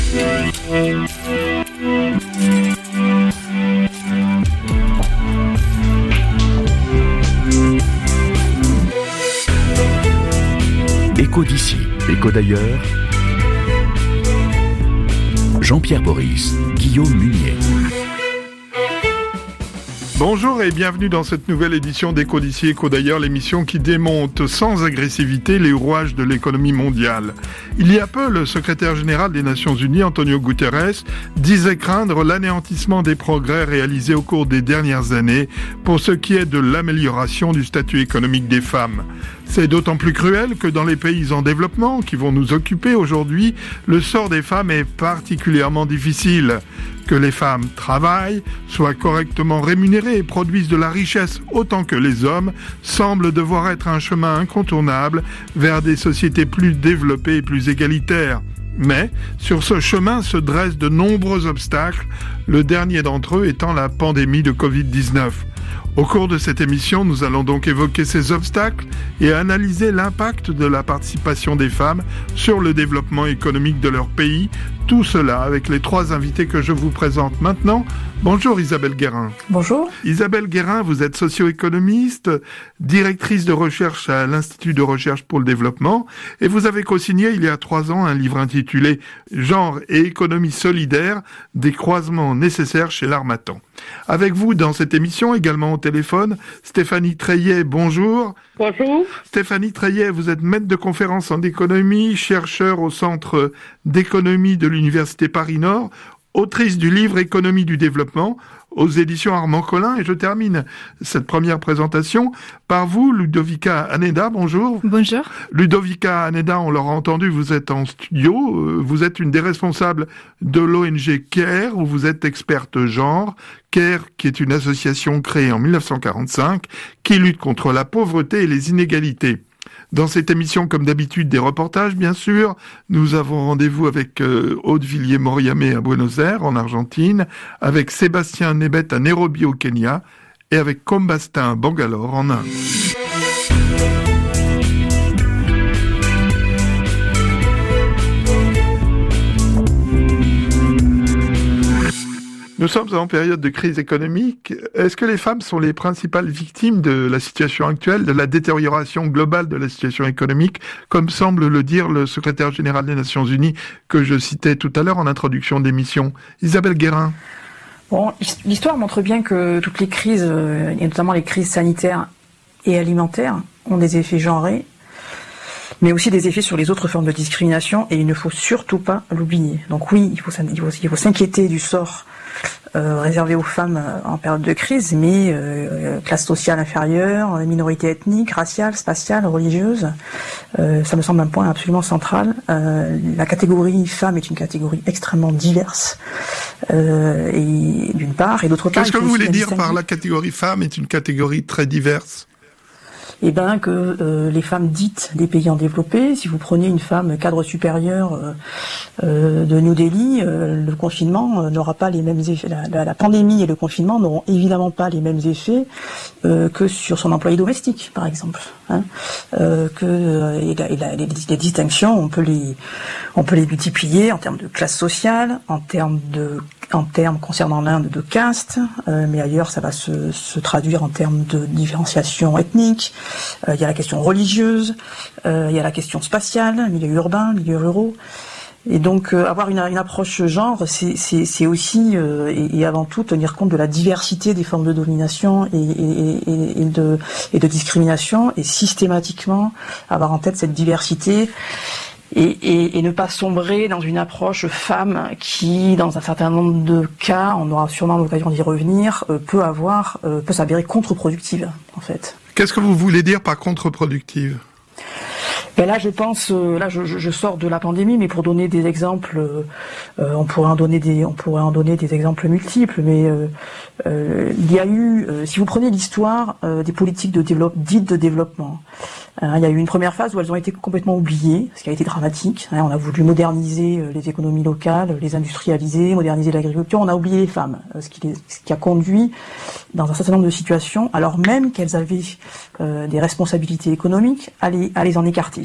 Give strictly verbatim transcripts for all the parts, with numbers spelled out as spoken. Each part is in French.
Écho d'ici, écho d'ailleurs. Jean-Pierre Boris, Guillaume Munier. Bonjour et bienvenue dans cette nouvelle édition d'Écho d'ici, écho d'ailleurs, l'émission qui démonte sans agressivité les rouages de l'économie mondiale. Il y a peu, le secrétaire général des Nations Unies, Antonio Guterres, disait craindre l'anéantissement des progrès réalisés au cours des dernières années pour ce qui est de l'amélioration du statut économique des femmes. C'est d'autant plus cruel que dans les pays en développement qui vont nous occuper aujourd'hui, le sort des femmes est particulièrement difficile. Que les femmes travaillent, soient correctement rémunérées et produisent de la richesse autant que les hommes semble devoir être un chemin incontournable vers des sociétés plus développées et plus égalitaires. Mais sur ce chemin se dressent de nombreux obstacles, le dernier d'entre eux étant la pandémie de covid dix-neuf. Au cours de cette émission, nous allons donc évoquer ces obstacles et analyser l'impact de la participation des femmes sur le développement économique de leur pays. Tout cela avec les trois invités que je vous présente maintenant. Bonjour Isabelle Guérin. Bonjour. Isabelle Guérin, vous êtes socio-économiste, directrice de recherche à l'Institut de recherche pour le développement et vous avez co-signé il y a trois ans un livre intitulé « Genre et économie solidaire, des croisements nécessaires chez l'Harmattan ». Avec vous dans cette émission, également au téléphone, Stéphanie Treillet, bonjour. Bonjour. Stéphanie Treillet, vous êtes maître de conférences en économie, chercheur au Centre d'économie de l'Université Paris-Nord, autrice du livre Économie du développement aux éditions Armand Collin. Et je termine cette première présentation par vous, Ludovica Haneda. Bonjour. Bonjour. Ludovica Haneda, on l'aura entendu, vous êtes en studio. Vous êtes une des responsables de l'O N G CARE, où vous êtes experte genre. CARE, qui est une association créée en dix-neuf cent quarante-cinq, qui lutte contre la pauvreté et les inégalités. Dans cette émission, comme d'habitude, des reportages, bien sûr. Nous avons rendez-vous avec euh, Aude Villiers-Moriamé à Buenos Aires, en Argentine, avec Sébastien Nebet à Nairobi, au Kenya, et avec Combastin à Bangalore, en Inde. Nous sommes en période de crise économique. Est-ce que les femmes sont les principales victimes de la situation actuelle, de la détérioration globale de la situation économique, comme semble le dire le secrétaire général des Nations Unies que je citais tout à l'heure en introduction d'émission? Isabelle Guérin. Bon, l'histoire montre bien que toutes les crises, et notamment les crises sanitaires et alimentaires, ont des effets genrés, mais aussi des effets sur les autres formes de discrimination, et il ne faut surtout pas l'oublier. Donc oui, il faut, il faut, il faut s'inquiéter du sort Euh, réservé aux femmes euh, en période de crise, mais euh, classe sociale inférieure, minorité ethnique, raciale, spatiale, religieuse, euh, ça me semble un point absolument central. Euh, la catégorie femme est une catégorie extrêmement diverse, euh, et d'une part, et d'autre part... Qu'est-ce que vous voulez dire par la catégorie femme est une catégorie très diverse? Eh bien que euh, les femmes dites des pays en développé, si vous prenez une femme cadre supérieur euh, euh, de New Delhi, euh, le confinement euh, n'aura pas les mêmes effets. La, la, la pandémie et le confinement n'auront évidemment pas les mêmes effets euh, que sur son employé domestique, par exemple. Hein, euh, que euh, et la, et la, les, les distinctions, on peut les on peut les multiplier en termes de classe sociale, en termes de en termes concernant l'Inde de caste, euh, mais ailleurs ça va se, se traduire en termes de différenciation ethnique. Il euh, y a la question religieuse, il euh, y a la question spatiale, milieu urbain, milieu ruraux. Et donc euh, avoir une, une approche genre, c'est, c'est, c'est aussi euh, et, et avant tout tenir compte de la diversité des formes de domination et, et, et, et, de, et de discrimination, et systématiquement avoir en tête cette diversité. Et, et, et ne pas sombrer dans une approche femme qui, dans un certain nombre de cas, on aura sûrement l'occasion d'y revenir, euh, peut avoir, euh, peut s'avérer contre-productive, en fait. Qu'est-ce que vous voulez dire par contre-productive ? Ben là, je pense, euh, là, je, je sors de la pandémie, mais pour donner des exemples, euh, on pourrait en donner des, on pourrait en donner des exemples multiples. Mais euh, euh, il y a eu, euh, si vous prenez l'histoire euh, des politiques de développement, dites de développement, hein, il y a eu une première phase où elles ont été complètement oubliées, ce qui a été dramatique. Hein, on a voulu moderniser euh, les économies locales, les industrialiser, moderniser l'agriculture. On a oublié les femmes, euh, ce, qui les, ce qui a conduit dans un certain nombre de situations, alors même qu'elles avaient euh, des responsabilités économiques, à les, à les en écarter.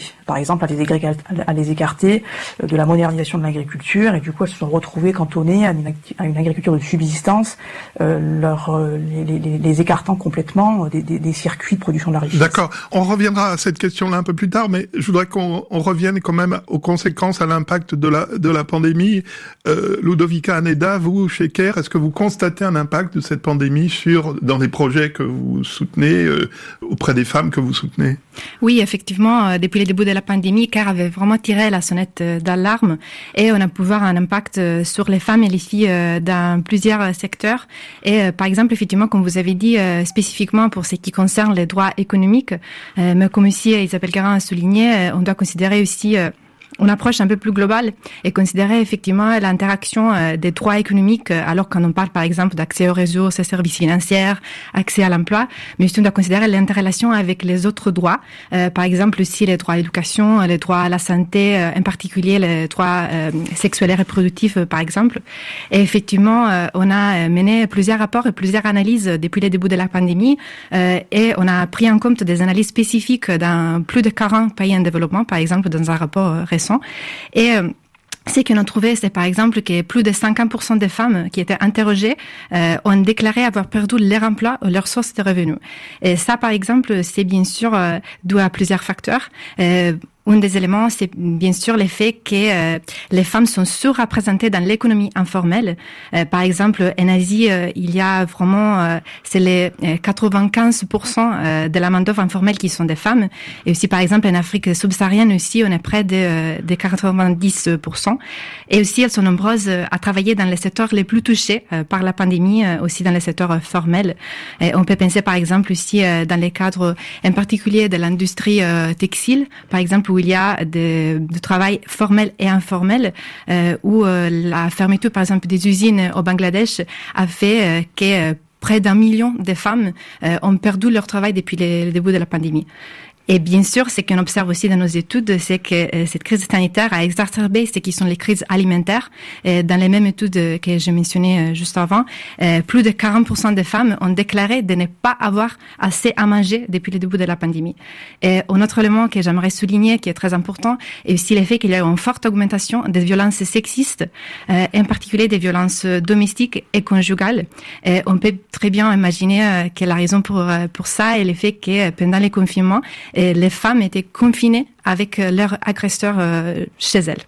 par exemple à les, égréga- à les écarter de la modernisation de l'agriculture, et du coup elles se sont retrouvées cantonnées à une, acti- à une agriculture de subsistance, euh, leur, euh, les, les, les écartant complètement des, des, des circuits de production de la richesse. D'accord, on reviendra à cette question-là un peu plus tard, mais je voudrais qu'on on revienne quand même aux conséquences, à l'impact de la, de la pandémie. Euh, Ludovica Haneda, vous, chez CARE, est-ce que vous constatez un impact de cette pandémie sur, dans les projets que vous soutenez, euh, auprès des femmes que vous soutenez? Oui, effectivement, euh, depuis le début de la pandémie, CARE avait vraiment tiré la sonnette euh, d'alarme, et on a pu voir un impact euh, sur les femmes et les filles euh, dans plusieurs euh, secteurs. Et euh, par exemple, effectivement, comme vous avez dit, euh, spécifiquement pour ce qui concerne les droits économiques, euh, mais comme aussi Isabelle Guerin a souligné, euh, on doit considérer aussi euh, une approche un peu plus globale et considérer effectivement l'interaction euh, des droits économiques, euh, alors quand on parle par exemple d'accès aux ressources, aux services financiers, accès à l'emploi, mais aussi on doit considérer l'interrelation avec les autres droits, euh, par exemple aussi les droits à l'éducation, les droits à la santé, euh, en particulier les droits euh, sexuels et reproductifs euh, par exemple. Et effectivement, euh, on a mené plusieurs rapports et plusieurs analyses depuis le début de la pandémie, euh, et on a pris en compte des analyses spécifiques dans plus de quarante pays en développement, par exemple dans un rapport euh, récent. Et euh, ce qu'on a trouvé, c'est par exemple que plus de cinquante pour cent des femmes qui étaient interrogées euh, ont déclaré avoir perdu leur emploi ou leur source de revenus. Et ça, par exemple, c'est bien sûr euh, dû à plusieurs facteurs. Euh, Un des éléments, c'est bien sûr le fait que euh, les femmes sont surreprésentées dans l'économie informelle. Euh, par exemple, en Asie, euh, il y a vraiment, euh, c'est les euh, quatre-vingt-quinze pour cent euh, de la main-d'œuvre informelle qui sont des femmes. Et aussi, par exemple, en Afrique subsaharienne aussi, on est près de, euh, de quatre-vingt-dix pour cent. Et aussi, elles sont nombreuses à travailler dans les secteurs les plus touchés euh, par la pandémie, euh, aussi dans les secteurs euh, formels. Et on peut penser, par exemple, aussi euh, dans les cadres, en particulier de l'industrie euh, textile, par exemple, où il y a de, de travail formel et informel, euh, où euh, la fermeture, par exemple, des usines au Bangladesh a fait euh, que euh, près d'un million de femmes euh, ont perdu leur travail depuis le, le début de la pandémie. Et bien sûr, ce qu'on observe aussi dans nos études, c'est que euh, cette crise sanitaire a exacerbé ce qui sont les crises alimentaires. Et dans les mêmes études que j'ai mentionnées euh, juste avant, euh, plus de quarante pour cent des femmes ont déclaré de ne pas avoir assez à manger depuis le début de la pandémie. Et un autre élément que j'aimerais souligner, qui est très important, est aussi le fait qu'il y a eu une forte augmentation des violences sexistes, euh, en particulier des violences domestiques et conjugales. Et on peut très bien imaginer euh, que la raison pour, euh, pour ça est le fait que pendant les confinements, et les femmes étaient confinées avec leur agresseur euh, chez elles.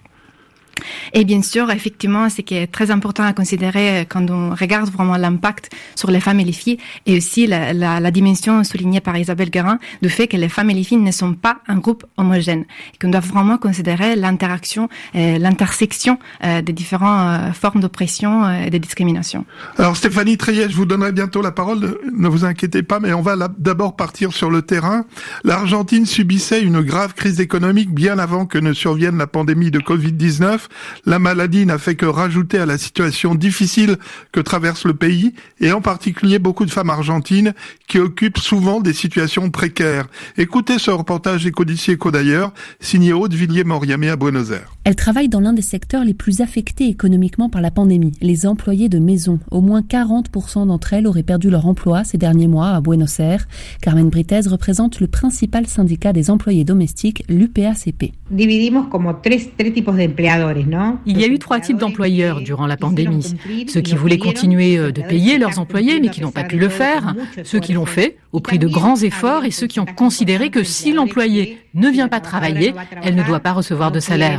Et bien sûr, effectivement, ce qui est très important à considérer quand on regarde vraiment l'impact sur les femmes et les filles, et aussi la, la, la dimension soulignée par Isabelle Guerin du fait que les femmes et les filles ne sont pas un groupe homogène, et qu'on doit vraiment considérer l'interaction, euh, l'intersection euh, des différentes euh, formes d'oppression euh, et de discrimination. Alors Stéphanie Treillet, je vous donnerai bientôt la parole, ne vous inquiétez pas, mais on va là, d'abord partir sur le terrain. L'Argentine subissait une grave crise économique bien avant que ne survienne la pandémie de covid dix-neuf. La maladie n'a fait que rajouter à la situation difficile que traverse le pays, et en particulier beaucoup de femmes argentines qui occupent souvent des situations précaires. Écoutez ce reportage Éco d'ici, Éco d'ailleurs, signé Aude Villiers-Moriamé à Buenos Aires. Elle travaille dans l'un des secteurs les plus affectés économiquement par la pandémie, les employés de maison. Au moins quarante pour cent d'entre elles auraient perdu leur emploi ces derniers mois à Buenos Aires. Carmen Britez représente le principal syndicat des employés domestiques, l'U P A C P. Dividimos como tres, tres tipos de empleadores. Il y a eu trois types d'employeurs durant la pandémie. Ceux qui voulaient continuer de payer leurs employés mais qui n'ont pas pu le faire, ceux qui l'ont fait au prix de grands efforts et ceux qui ont considéré que si l'employé ne vient pas travailler, elle ne doit pas recevoir de salaire.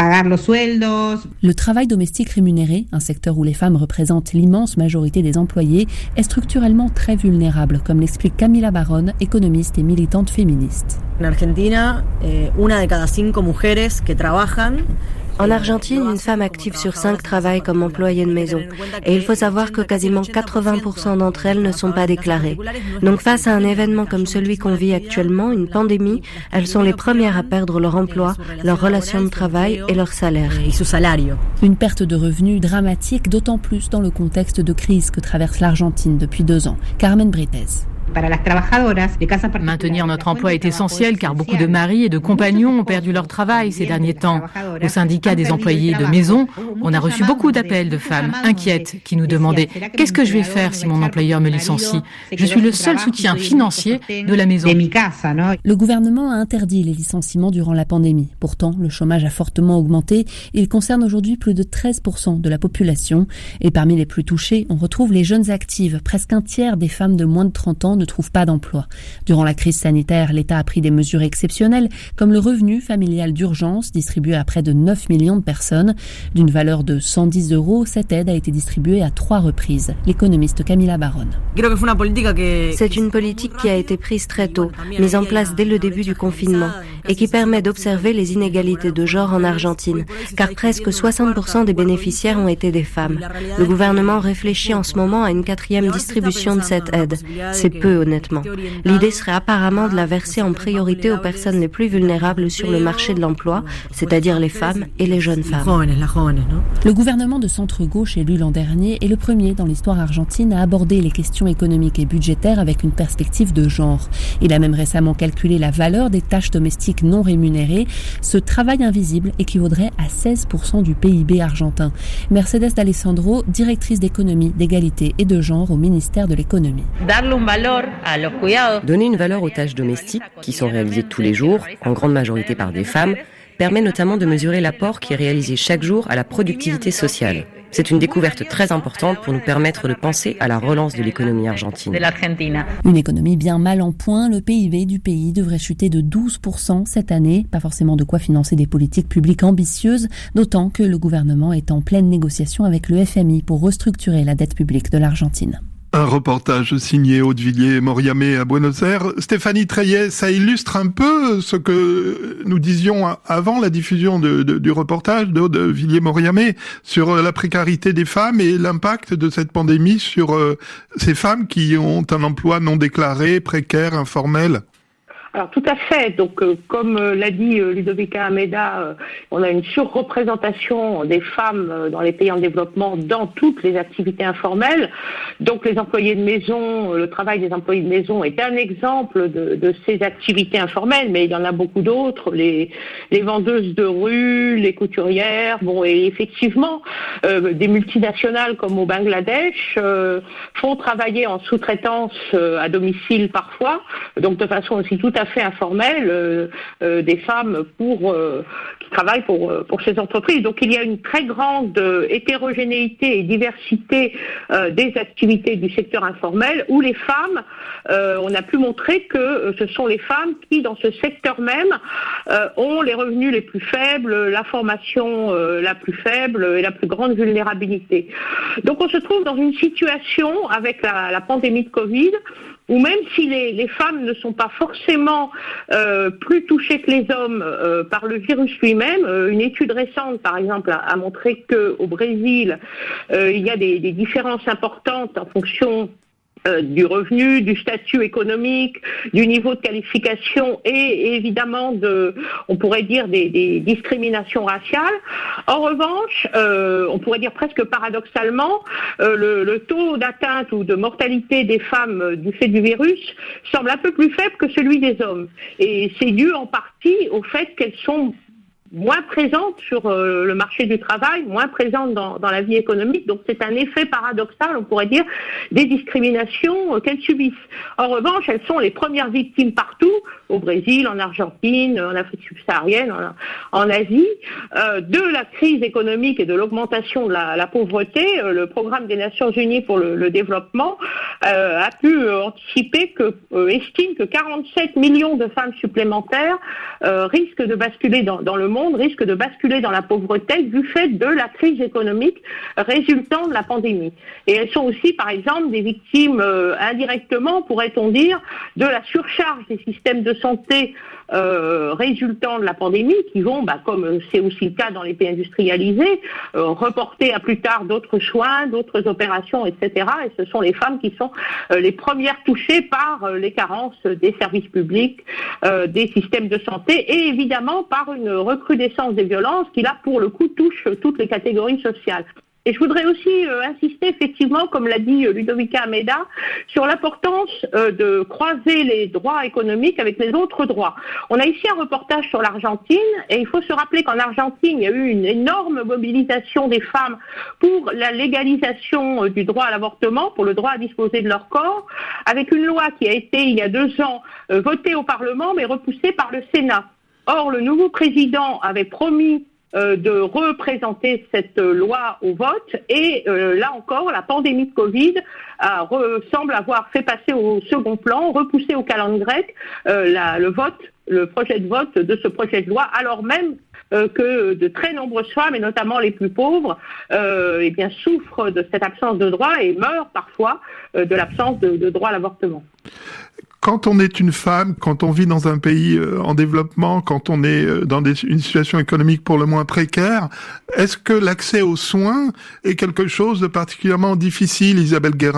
Le travail domestique rémunéré, un secteur où les femmes représentent l'immense majorité des employés, est structurellement très vulnérable, comme l'explique Camila Barón, économiste et militante féministe. En Argentina, una de cada cinco mujeres que trabajan. En Argentine, une femme active sur cinq travaille comme employée de maison. Et il faut savoir que quasiment quatre-vingts pour cent d'entre elles ne sont pas déclarées. Donc face à un événement comme celui qu'on vit actuellement, une pandémie, elles sont les premières à perdre leur emploi, leur relation de travail et leur salaire. Une perte de revenus dramatique, d'autant plus dans le contexte de crise que traverse l'Argentine depuis deux ans. Carmen Britez. Maintenir notre emploi est essentiel car beaucoup de maris et de compagnons ont perdu leur travail ces derniers temps. Au syndicat des employés de maison, on a reçu beaucoup d'appels de femmes inquiètes qui nous demandaient « Qu'est-ce que je vais faire si mon employeur me licencie ? Je suis le seul soutien financier de la maison. » Le gouvernement a interdit les licenciements durant la pandémie. Pourtant, le chômage a fortement augmenté. Il concerne aujourd'hui plus de treize pour cent de la population. Et parmi les plus touchés, on retrouve les jeunes actives. Presque un tiers des femmes de moins de trente ans ne trouvent pas d'emploi. Durant la crise sanitaire, l'État a pris des mesures exceptionnelles, comme le revenu familial d'urgence distribué à près de neuf millions de personnes. D'une valeur de cent dix euros, cette aide a été distribuée à trois reprises. L'économiste Camila Baronne. C'est une politique qui a été prise très tôt, mise en place dès le début du confinement, et qui permet d'observer les inégalités de genre en Argentine, car presque soixante pour cent des bénéficiaires ont été des femmes. Le gouvernement réfléchit en ce moment à une quatrième distribution de cette aide. C'est peu, honnêtement. L'idée serait apparemment de la verser en priorité aux personnes les plus vulnérables sur le marché de l'emploi, c'est-à-dire les femmes et les jeunes femmes. Le gouvernement de centre-gauche élu l'an dernier est le premier dans l'histoire argentine à aborder les questions économiques et budgétaires avec une perspective de genre. Il a même récemment calculé la valeur des tâches domestiques non rémunérées. Ce travail invisible équivaudrait à seize pour cent du P I B argentin. Mercedes D'Alessandro, directrice d'économie, d'égalité et de genre au ministère de l'économie. Donner une valeur aux tâches domestiques, qui sont réalisées tous les jours, en grande majorité par des femmes, permet notamment de mesurer l'apport qui est réalisé chaque jour à la productivité sociale. C'est une découverte très importante pour nous permettre de penser à la relance de l'économie argentine. Une économie bien mal en point, le P I B du pays devrait chuter de douze pour cent cette année. Pas forcément de quoi financer des politiques publiques ambitieuses, d'autant que le gouvernement est en pleine négociation avec le F M I pour restructurer la dette publique de l'Argentine. Un reportage signé Aude-Villiers-Moriamé à Buenos Aires. Stéphanie Treillet, ça illustre un peu ce que nous disions avant la diffusion de, de, du reportage d'Aude-Villiers-Moriamé sur la précarité des femmes et l'impact de cette pandémie sur euh, ces femmes qui ont un emploi non déclaré, précaire, informel. Alors tout à fait. Donc euh, comme euh, l'a dit euh, Ludovica Almeida, euh, on a une surreprésentation des femmes euh, dans les pays en développement dans toutes les activités informelles. Donc les employés de maison, euh, le travail des employés de maison est un exemple de, de ces activités informelles, mais il y en a beaucoup d'autres. Les, les vendeuses de rue, les couturières, bon et effectivement euh, des multinationales comme au Bangladesh euh, font travailler en sous-traitance euh, à domicile parfois, donc de façon aussi tout à fait informelle euh, euh, des femmes pour euh, qui travaillent pour pour ces entreprises. Donc il y a une très grande euh, hétérogénéité et diversité euh, des activités du secteur informel où les femmes, euh, on a pu montrer que euh, ce sont les femmes qui dans ce secteur même euh, ont les revenus les plus faibles, la formation euh, la plus faible et la plus grande vulnérabilité. Donc on se trouve dans une situation avec la, la pandémie de Covid où même si les, les femmes ne sont pas forcément euh, plus touchées que les hommes euh, par le virus lui-même, euh, une étude récente, par exemple, a, a montré qu'au Brésil, euh, il y a des, des différences importantes en fonction Euh, du revenu, du statut économique, du niveau de qualification et, et évidemment de, on pourrait dire des, des discriminations raciales. En revanche, euh, on pourrait dire presque paradoxalement, euh, le, le taux d'atteinte ou de mortalité des femmes euh, du fait du virus semble un peu plus faible que celui des hommes. Et c'est dû en partie au fait qu'elles sont moins présentes sur euh, le marché du travail, moins présentes dans, dans la vie économique. Donc c'est un effet paradoxal, on pourrait dire, des discriminations euh, qu'elles subissent. En revanche, elles sont les premières victimes partout, au Brésil, en Argentine, en Afrique subsaharienne, en, en Asie, euh, de la crise économique et de l'augmentation de la, la pauvreté. Euh, le programme des Nations Unies pour le, le développement euh, a pu euh, anticiper que, euh, estime que quarante-sept millions de femmes supplémentaires euh, risquent de basculer dans, dans le monde risque de basculer dans la pauvreté du fait de la crise économique résultant de la pandémie. Et elles sont aussi, par exemple, des victimes euh, indirectement, pourrait-on dire, de la surcharge des systèmes de santé euh, résultant de la pandémie, qui vont, bah, comme c'est aussi le cas dans les pays industrialisés, euh, reporter à plus tard d'autres soins, d'autres opérations, et cetera. Et ce sont les femmes qui sont euh, les premières touchées par euh, les carences des services publics, euh, des systèmes de santé, et évidemment par une recrudescence des violences qui, là, pour le coup, touche toutes les catégories sociales. Et je voudrais aussi euh, insister effectivement, comme l'a dit euh, Ludovica Ameda, sur l'importance euh, de croiser les droits économiques avec les autres droits. On a ici un reportage sur l'Argentine et il faut se rappeler qu'en Argentine, il y a eu une énorme mobilisation des femmes pour la légalisation euh, du droit à l'avortement, pour le droit à disposer de leur corps, avec une loi qui a été il y a deux ans euh, votée au Parlement mais repoussée par le Sénat. Or, le nouveau président avait promis euh, de représenter cette euh, loi au vote et euh, là encore, la pandémie de Covid a, re, semble avoir fait passer au second plan, repoussé au calendrier grec euh, la, le vote, le projet de vote de ce projet de loi, alors même euh, que de très nombreuses femmes, et notamment les plus pauvres, euh, eh bien, souffrent de cette absence de droit et meurent parfois euh, de l'absence de, de droit à l'avortement. Quand on est une femme, quand on vit dans un pays euh, en développement, quand on est euh, dans des, une situation économique pour le moins précaire, est-ce que l'accès aux soins est quelque chose de particulièrement difficile, Isabelle Guérin ?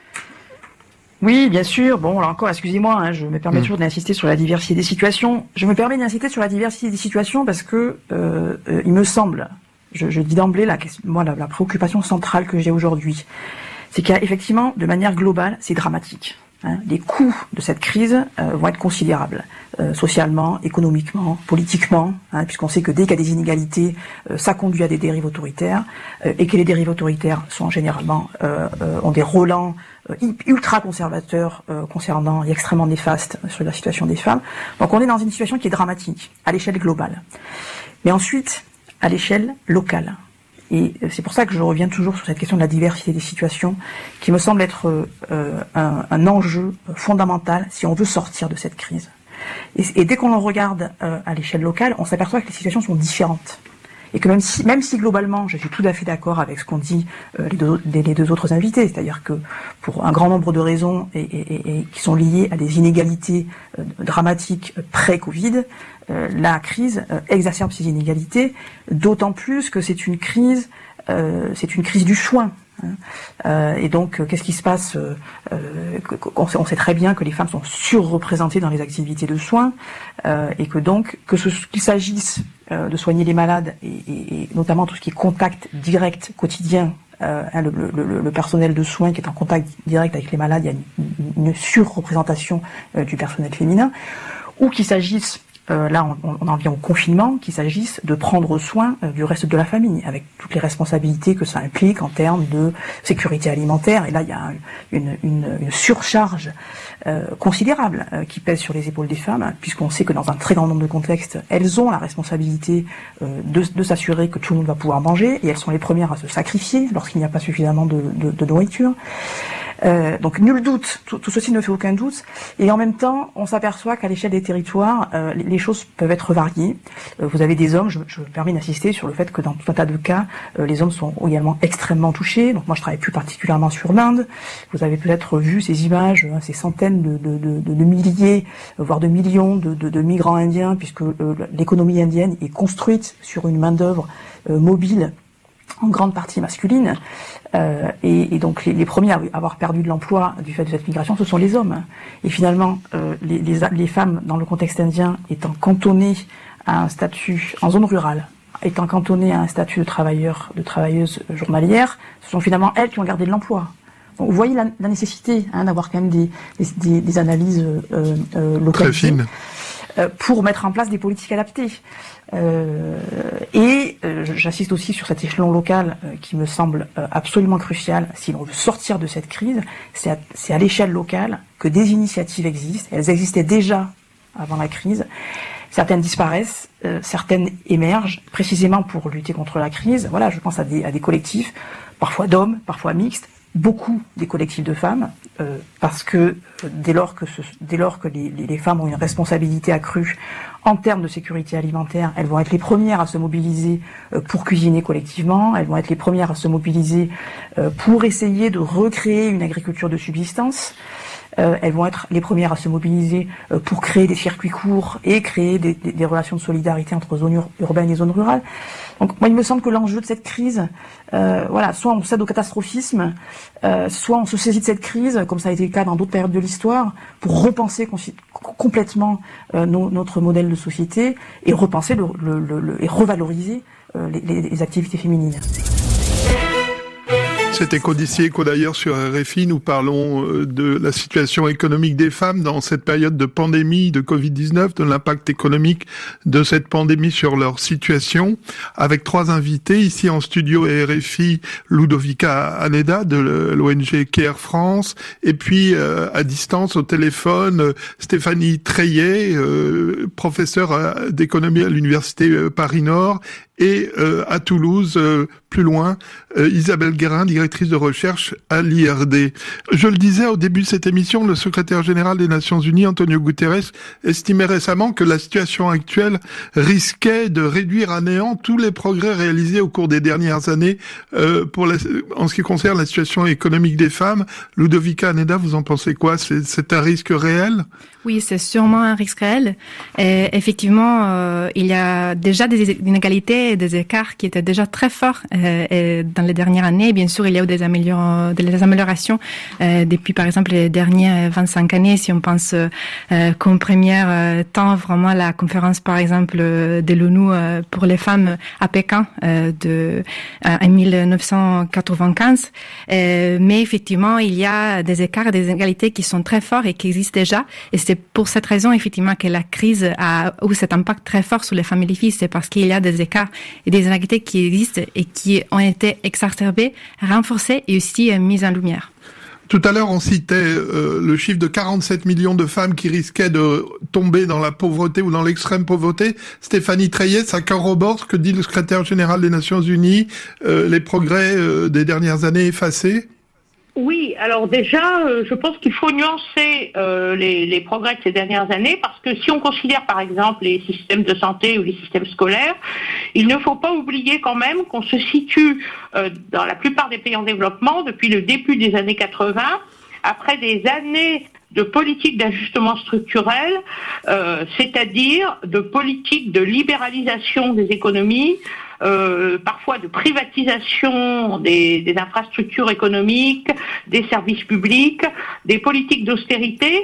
Oui, bien sûr. Bon, là encore, excusez-moi, hein, je me permets mmh. toujours d'insister sur la diversité des situations. Je me permets d'insister sur la diversité des situations parce que euh, euh, il me semble, je, je dis d'emblée, la, moi, la, la préoccupation centrale que j'ai aujourd'hui, c'est qu'il y a effectivement, de manière globale, c'est dramatique. Hein, les coûts de cette crise euh, vont être considérables, euh, socialement, économiquement, politiquement, hein, puisqu'on sait que dès qu'il y a des inégalités, euh, ça conduit à des dérives autoritaires, euh, et que les dérives autoritaires sont généralement euh, euh, ont des relents euh, ultra conservateurs euh, concernant et extrêmement néfastes sur la situation des femmes. Donc on est dans une situation qui est dramatique à l'échelle globale, mais ensuite à l'échelle locale. Et c'est pour ça que je reviens toujours sur cette question de la diversité des situations, qui me semble être euh, un, un enjeu fondamental si on veut sortir de cette crise. Et, et dès qu'on en regarde euh, à l'échelle locale, on s'aperçoit que les situations sont différentes. Et que même si, même si globalement, je suis tout à fait d'accord avec ce qu'ont dit euh, les, deux, les, les deux autres invités, c'est-à-dire que pour un grand nombre de raisons et, et, et, et qui sont liées à des inégalités euh, dramatiques euh, pré-Covid, euh, la crise euh, exacerbe ces inégalités, d'autant plus que c'est une crise, euh, c'est une crise du soin. Hein. Euh, et donc, euh, qu'est-ce qui se passe euh, euh, on, sait, on sait très bien que les femmes sont surreprésentées dans les activités de soins euh, et que donc, que ce, qu'il s'agisse euh, de soigner les malades et, et, et notamment tout ce qui est contact direct quotidien, euh, hein, le, le, le personnel de soins qui est en contact direct avec les malades, il y a une, une surreprésentation euh, du personnel féminin, ou qu'il s'agisse Euh, là, on, on en vient au confinement, qu'il s'agisse de prendre soin euh, du reste de la famille, avec toutes les responsabilités que ça implique en termes de sécurité alimentaire. Et là, il y a une, une, une surcharge euh, considérable euh, qui pèse sur les épaules des femmes, hein, puisqu'on sait que dans un très grand nombre de contextes, elles ont la responsabilité euh, de, de s'assurer que tout le monde va pouvoir manger, et elles sont les premières à se sacrifier lorsqu'il n'y a pas suffisamment de, de, de nourriture. Euh, donc nul doute, tout, tout ceci ne fait aucun doute, et en même temps on s'aperçoit qu'à l'échelle des territoires euh, les, les choses peuvent être variées. Euh, vous avez des hommes, je, je me permets d'insister sur le fait que dans tout un tas de cas euh, les hommes sont également extrêmement touchés. Donc moi je travaille plus particulièrement sur l'Inde, vous avez peut-être vu ces images, hein, ces centaines de, de, de, de, de milliers, euh, voire de millions de, de, de migrants indiens, puisque euh, l'économie indienne est construite sur une main d'œuvre euh, mobile en grande partie masculine, euh, et, et donc les, les premiers à avoir perdu de l'emploi du fait de cette migration, ce sont les hommes. Et finalement, euh, les, les, les femmes, dans le contexte indien, étant cantonnées à un statut en zone rurale, étant cantonnées à un statut de travailleur, de travailleuse journalière, ce sont finalement elles qui ont gardé de l'emploi. Donc, vous voyez la, la nécessité hein, d'avoir quand même des, des, des analyses euh, euh, locales euh, pour mettre en place des politiques adaptées. Euh, et euh, j'insiste aussi sur cet échelon local euh, qui me semble euh, absolument crucial si l'on veut sortir de cette crise. C'est à, c'est à l'échelle locale que des initiatives existent. Elles existaient déjà avant la crise. Certaines disparaissent, euh, certaines émergent précisément pour lutter contre la crise. Voilà, je pense à des, à des collectifs, parfois d'hommes, parfois mixtes, beaucoup des collectifs de femmes, euh, parce que euh, dès lors que, ce, dès lors que les, les, les femmes ont une responsabilité accrue en termes de sécurité alimentaire, elles vont être les premières à se mobiliser euh, pour cuisiner collectivement, elles vont être les premières à se mobiliser euh, pour essayer de recréer une agriculture de subsistance. Euh, elles vont être les premières à se mobiliser euh, pour créer des circuits courts et créer des, des, des relations de solidarité entre zones ur- urbaines et zones rurales. Donc moi, il me semble que l'enjeu de cette crise, euh, voilà, soit on cède au catastrophisme, euh, soit on se saisit de cette crise, comme ça a été le cas dans d'autres périodes de l'histoire, pour repenser consi- complètement euh, no- notre modèle de société et repenser le, le, le, le, et revaloriser euh, les, les, les activités féminines. C'est Éco d'ici, Éco d'ailleurs sur R F I. Nous parlons de la situation économique des femmes dans cette période de pandémie de covid dix-neuf, de l'impact économique de cette pandémie sur leur situation, avec trois invités. Ici en studio R F I, Ludovica Aneda de l'O N G Care France, et puis euh, à distance au téléphone, Stéphanie Treillet, euh, professeure d'économie à l'Université Paris-Nord, et euh, à Toulouse, euh, plus loin, euh, Isabelle Guérin, directrice de recherche à l'I R D. Je le disais au début de cette émission, le secrétaire général des Nations Unies, Antonio Guterres, estimait récemment que la situation actuelle risquait de réduire à néant tous les progrès réalisés au cours des dernières années euh, pour la, en ce qui concerne la situation économique des femmes. Ludovica Aneda, vous en pensez quoi? C'est, c'est un risque réel? Oui, c'est sûrement un risque réel. Et effectivement, euh, il y a déjà des inégalités et des écarts qui étaient déjà très forts euh, et dans les dernières années. Bien sûr, il y a eu des, amélior- des améliorations euh, depuis, par exemple, les dernières vingt-cinq années. Si on pense euh, qu'en première euh, temps, vraiment, la conférence, par exemple, de l'ONU euh, pour les femmes à Pékin euh, de euh, en dix-neuf cent quatre-vingt-quinze. Euh, mais effectivement, il y a des écarts et des inégalités qui sont très forts et qui existent déjà. Et c'est pour cette raison, effectivement, que la crise a eu cet impact très fort sur les femmes et les filles. C'est parce qu'il y a des écarts et des inégalités qui existent et qui ont été exacerbées, renforcées et aussi euh, mises en lumière. Tout à l'heure, on citait euh, le chiffre de quarante-sept millions de femmes qui risquaient de tomber dans la pauvreté ou dans l'extrême pauvreté. Stéphanie Treillet, ça corrobore ce que dit le secrétaire général des Nations Unies, euh, les progrès euh, des dernières années effacés? Oui, alors déjà, euh, je pense qu'il faut nuancer euh, les, les progrès de ces dernières années, parce que si on considère par exemple les systèmes de santé ou les systèmes scolaires, il ne faut pas oublier quand même qu'on se situe euh, dans la plupart des pays en développement depuis le début des années quatre-vingts, après des années de politique d'ajustement structurel, euh, c'est-à-dire de politique de libéralisation des économies, Euh, parfois de privatisation des, des infrastructures économiques, des services publics, des politiques d'austérité,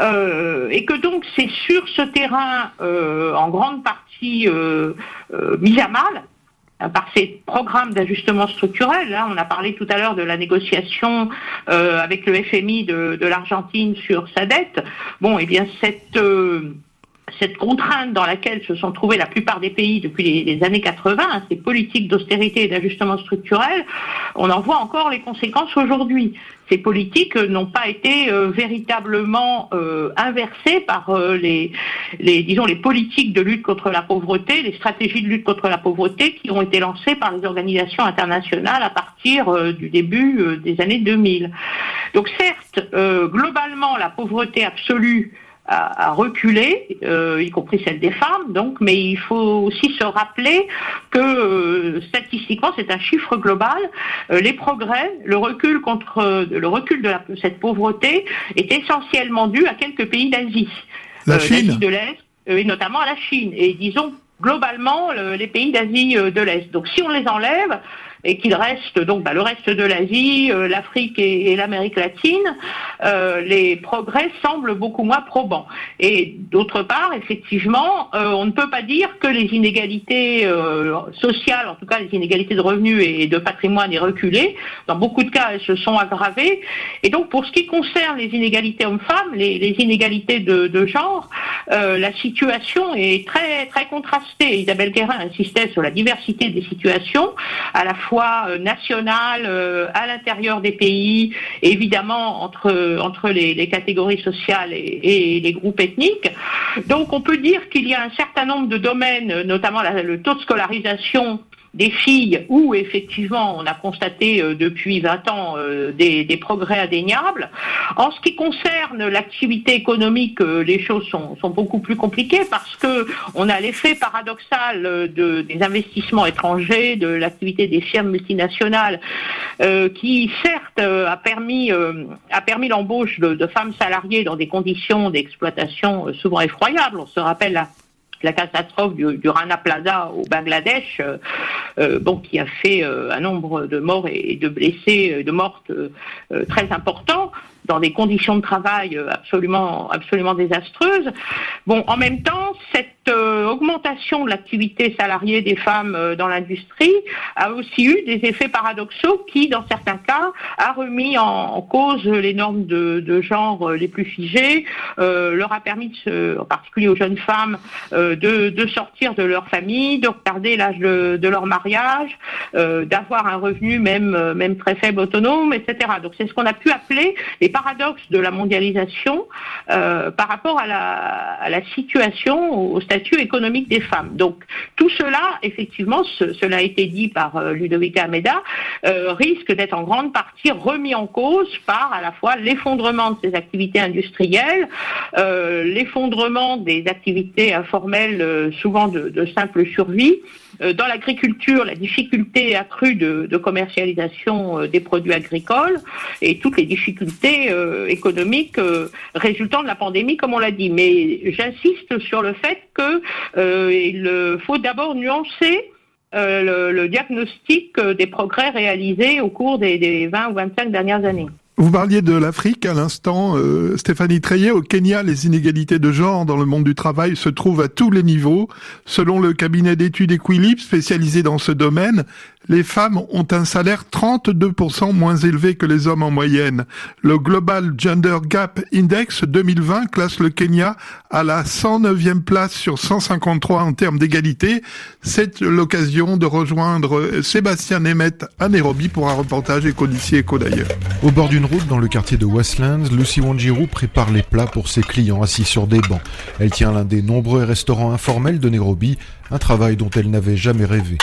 euh, et que donc c'est sur ce terrain euh, en grande partie euh, euh, mis à mal par ces programmes d'ajustement structurel. Là, on a parlé tout à l'heure de la négociation euh, avec le F M I de, de l'Argentine sur sa dette. Bon, eh bien cette euh, cette contrainte dans laquelle se sont trouvés la plupart des pays depuis les, les années quatre-vingts, hein, ces politiques d'austérité et d'ajustement structurel, on en voit encore les conséquences aujourd'hui. Ces politiques n'ont pas été euh, véritablement euh, inversées par euh, les, les, disons, les politiques de lutte contre la pauvreté, les stratégies de lutte contre la pauvreté qui ont été lancées par les organisations internationales à partir euh, du début euh, des années deux mille. Donc certes, euh, globalement, la pauvreté absolue à reculer, euh, y compris celle des femmes, donc, mais il faut aussi se rappeler que euh, statistiquement c'est un chiffre global. Euh, les progrès, le recul contre le recul de la, cette pauvreté est essentiellement dû à quelques pays d'Asie, la euh, Chine, d'Asie de l'Est, euh, et notamment à la Chine, et disons globalement le, les pays d'Asie euh, de l'Est. Donc si on les enlève et qu'il reste donc bah, le reste de l'Asie, euh, l'Afrique et, et l'Amérique latine, euh, les progrès semblent beaucoup moins probants. Et d'autre part, effectivement, euh, on ne peut pas dire que les inégalités euh, sociales, en tout cas les inégalités de revenus et de patrimoine, aient reculé. Dans beaucoup de cas, elles se sont aggravées. Et donc, pour ce qui concerne les inégalités hommes-femmes, les, les inégalités de, de genre, euh, la situation est très très contrastée. Isabelle Guérin insistait sur la diversité des situations, à la fois nationale, euh, à l'intérieur des pays, évidemment entre entre les, les catégories sociales et, et les groupes ethniques. Donc on peut dire qu'il y a un certain nombre de domaines, notamment la, le taux de scolarisation des filles, où effectivement on a constaté euh, depuis vingt ans euh, des, des progrès indéniables. En ce qui concerne l'activité économique, euh, les choses sont, sont beaucoup plus compliquées, parce que on a l'effet paradoxal euh, de, des investissements étrangers, de l'activité des firmes multinationales, euh, qui certes euh, a permis euh, a permis l'embauche de, de femmes salariées dans des conditions d'exploitation euh, souvent effroyables. On se rappelle la la catastrophe du, du Rana Plaza au Bangladesh, euh, euh, bon, qui a fait euh, un nombre de morts et de blessés, de mortes euh, très importants. dans des conditions de travail absolument, absolument désastreuses. Bon, en même temps, cette euh, augmentation de l'activité salariée des femmes euh, dans l'industrie a aussi eu des effets paradoxaux qui, dans certains cas, a remis en, en cause les normes de, de genre les plus figées, euh, leur a permis, de se, en particulier aux jeunes femmes, euh, de, de sortir de leur famille, de retarder l'âge de, de leur mariage, euh, d'avoir un revenu même, même très faible, autonome, et cetera. Donc c'est ce qu'on a pu appeler les paradoxes de la mondialisation euh, par rapport à la, à la situation, au statut économique des femmes. Donc tout cela, effectivement, ce, cela a été dit par euh, Ludovica Ameda, euh, risque d'être en grande partie remis en cause par à la fois l'effondrement de ces activités industrielles, euh, l'effondrement des activités informelles, euh, souvent de, de simple survie. Euh, dans l'agriculture, la difficulté accrue de, de commercialisation euh, des produits agricoles et toutes les difficultés euh, économiques euh, résultant de la pandémie, comme on l'a dit. Mais j'insiste sur le fait que euh, il faut d'abord nuancer euh, le, le diagnostic des progrès réalisés au cours des, des vingt ou vingt-cinq dernières années. Vous parliez de l'Afrique à l'instant, euh, Stéphanie Treillet. Au Kenya, les inégalités de genre dans le monde du travail se trouvent à tous les niveaux. Selon le cabinet d'études Equilibre, spécialisé dans ce domaine, les femmes ont un salaire trente-deux pour cent moins élevé que les hommes en moyenne. Le Global Gender Gap Index deux mille vingt classe le Kenya à la cent neuvième place sur cent cinquante-trois en termes d'égalité. C'est l'occasion de rejoindre Sébastien Nemeth à Nairobi pour un reportage Éco d'ici, Éco d'ailleurs. Au bord d'une route dans le quartier de Westlands, Lucy Wanjiru prépare les plats pour ses clients assis sur des bancs. Elle tient l'un des nombreux restaurants informels de Nairobi, un travail dont elle n'avait jamais rêvé.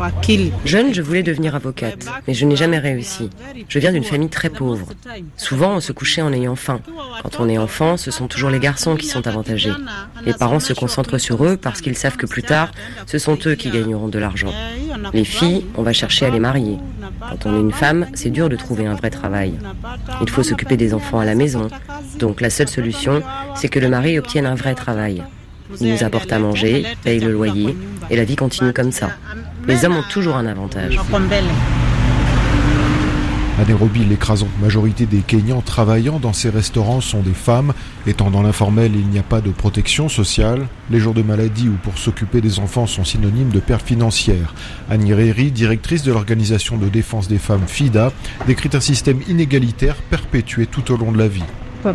Jeune, je voulais devenir avocate, mais je n'ai jamais réussi. Je viens d'une famille très pauvre. Souvent, on se couchait en ayant faim. Quand on est enfant, ce sont toujours les garçons qui sont avantagés. Les parents se concentrent sur eux parce qu'ils savent que plus tard, ce sont eux qui gagneront de l'argent. Les filles, on va chercher à les marier. Quand on est une femme, c'est dur de trouver un vrai travail. Il faut s'occuper des enfants à la maison. Donc la seule solution, c'est que le mari obtienne un vrai travail. Il nous apporte à manger, paye le loyer, et la vie continue comme ça. Les hommes ont toujours un avantage. À Nairobi, l'écrasante majorité des Kenyans travaillant dans ces restaurants sont des femmes. Étant dans l'informel, il n'y a pas de protection sociale. Les jours de maladie ou pour s'occuper des enfants sont synonymes de perte financière. Annie Réry, directrice de l'organisation de défense des femmes FIDA, décrit un système inégalitaire perpétué tout au long de la vie.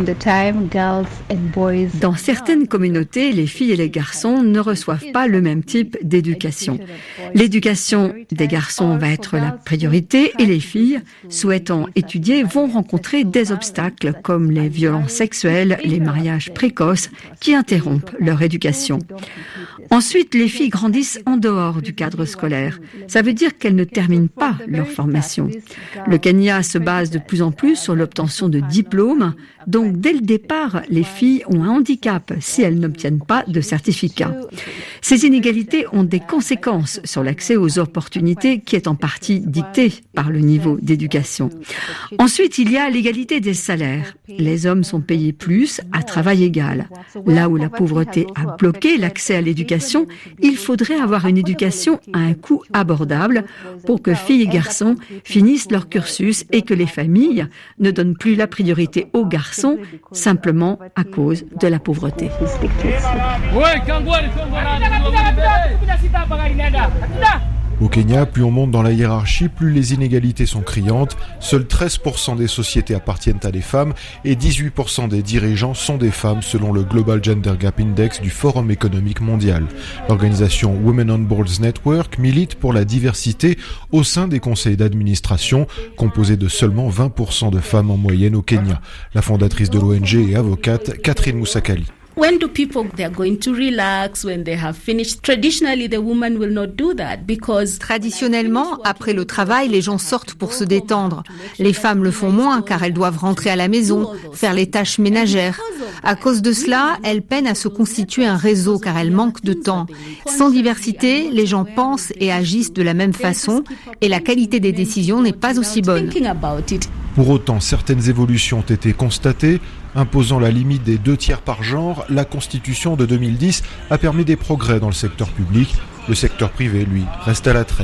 Dans certaines communautés, les filles et les garçons ne reçoivent pas le même type d'éducation. L'éducation des garçons va être la priorité et les filles, souhaitant étudier, vont rencontrer des obstacles comme les violences sexuelles, les mariages précoces qui interrompent leur éducation. Ensuite, les filles grandissent en dehors du cadre scolaire. Ça veut dire qu'elles ne terminent pas leur formation. Le Kenya se base de plus en plus sur l'obtention de diplômes. Donc, dès le départ, les filles ont un handicap si elles n'obtiennent pas de certificat. Ces inégalités ont des conséquences sur l'accès aux opportunités qui est en partie dictée par le niveau d'éducation. Ensuite, il y a l'égalité des salaires. Les hommes sont payés plus à travail égal. Là où la pauvreté a bloqué l'accès à l'éducation, il faudrait avoir une éducation à un coût abordable pour que filles et garçons finissent leur cursus et que les familles ne donnent plus la priorité aux garçons simplement à cause de la pauvreté. Au Kenya, plus on monte dans la hiérarchie, plus les inégalités sont criantes. Seuls treize pour cent des sociétés appartiennent à des femmes et dix-huit pour cent des dirigeants sont des femmes selon le Global Gender Gap Index du Forum économique mondial. L'organisation Women on Boards Network milite pour la diversité au sein des conseils d'administration, composés de seulement vingt pour cent de femmes en moyenne au Kenya. La fondatrice de l'O N G et avocate Catherine Moussakali. When do people they are going to relax when they have finished? Traditionally, the woman will not do that because traditionnellement, après le travail, les gens sortent pour se détendre. Les femmes le font moins car elles doivent rentrer à la maison, faire les tâches ménagères. À cause de cela, elles peinent à se constituer un réseau car elles manquent de temps. Sans diversité, les gens pensent et agissent de la même façon et la qualité des décisions n'est pas aussi bonne. Pour autant, certaines évolutions ont été constatées. Imposant la limite des deux tiers par genre, la Constitution de deux mille dix a permis des progrès dans le secteur public. Le secteur privé, lui, reste à la traîne.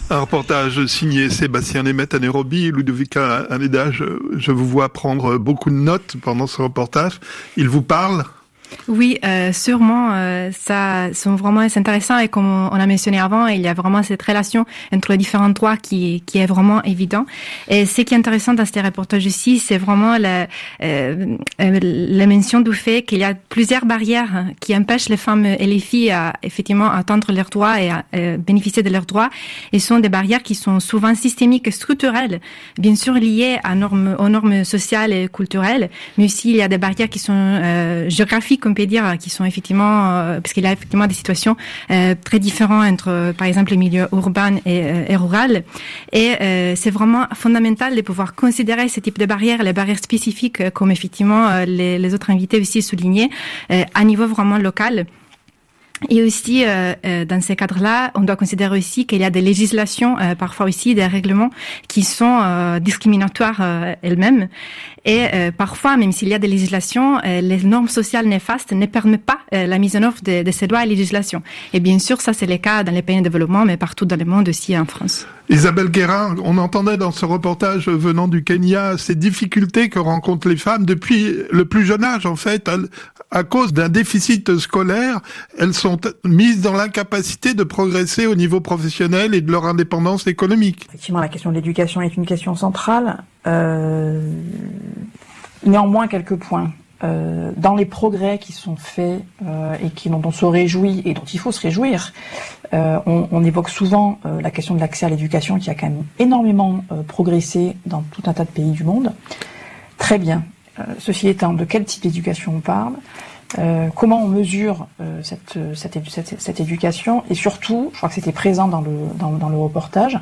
Un reportage signé Sébastien Nemeth à Nairobi. Ludovica Ameda, je, je vous vois prendre beaucoup de notes pendant ce reportage. Il vous parle ? Oui, euh, sûrement, euh, ça, sont vraiment c'est intéressant et comme on a mentionné avant, il y a vraiment cette relation entre les différents droits qui, qui est vraiment évident. Et ce qui est intéressant dans ce reportage ici, c'est vraiment la, euh, la mention du fait qu'il y a plusieurs barrières qui empêchent les femmes et les filles à effectivement atteindre leurs droits et à euh, bénéficier de leurs droits. Et ce sont des barrières qui sont souvent systémiques et structurelles, bien sûr liées à normes, aux normes sociales et culturelles, mais aussi il y a des barrières qui sont euh, géographiques, on peut dire, qui sont effectivement, euh, parce qu'il y a effectivement des situations euh, très différentes entre, euh, par exemple, les milieux urbains et, euh, et rural. Et euh, c'est vraiment fondamental de pouvoir considérer ce type de barrières, les barrières spécifiques, euh, comme effectivement euh, les, les autres invités aussi souligné, euh, à niveau vraiment local. Et aussi, euh, euh, dans ces cadres-là, on doit considérer aussi qu'il y a des législations, euh, parfois aussi des règlements qui sont euh, discriminatoires euh, elles-mêmes. Et euh, parfois, même s'il y a des législations, euh, les normes sociales néfastes ne permettent pas euh, la mise en œuvre de, de ces lois et législations. Et bien sûr, ça c'est le cas dans les pays en développement, mais partout dans le monde aussi, en France. Isabelle Guérin, on entendait dans ce reportage venant du Kenya ces difficultés que rencontrent les femmes depuis le plus jeune âge, en fait, à, à cause d'un déficit scolaire. Elles sont mises dans l'incapacité de progresser au niveau professionnel et de leur indépendance économique. Effectivement, la question de l'éducation est une question centrale. Euh, néanmoins, quelques points. Euh, dans les progrès qui sont faits euh, et qui, dont on se réjouit et dont il faut se réjouir, euh, on, on évoque souvent euh, la question de l'accès à l'éducation qui a quand même énormément euh, progressé dans tout un tas de pays du monde. Très bien. Euh, ceci étant, de quel type d'éducation on parle ? Euh, comment on mesure euh, cette, cette, cette, cette éducation ? Et surtout, je crois que c'était présent dans le, dans, dans le reportage,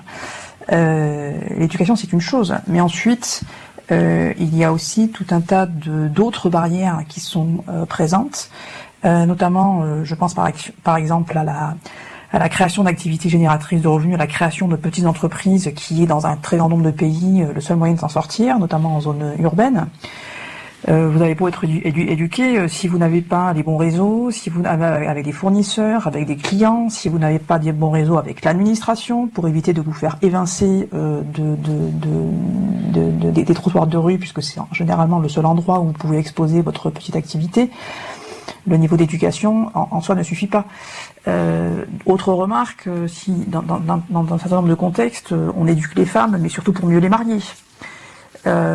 euh, l'éducation c'est une chose, mais ensuite euh, il y a aussi tout un tas de, d'autres barrières qui sont euh, présentes, euh, notamment euh, je pense par, par exemple à la, à la création d'activités génératrices de revenus, à la création de petites entreprises qui est dans un très grand nombre de pays euh, le seul moyen de s'en sortir, notamment en zone urbaine. Euh, vous avez beau être édu- édu- éduqué, euh, si vous n'avez pas les bons réseaux, si vous avez avec des fournisseurs, avec des clients, si vous n'avez pas des bons réseaux avec l'administration, pour éviter de vous faire évincer euh, de, de, de, de, de, de, des trottoirs de rue, puisque c'est généralement le seul endroit où vous pouvez exposer votre petite activité, le niveau d'éducation en, en soi ne suffit pas. Euh, autre remarque, euh, si dans, dans, dans, dans un certain nombre de contextes, on éduque les femmes, mais surtout pour mieux les marier. Euh,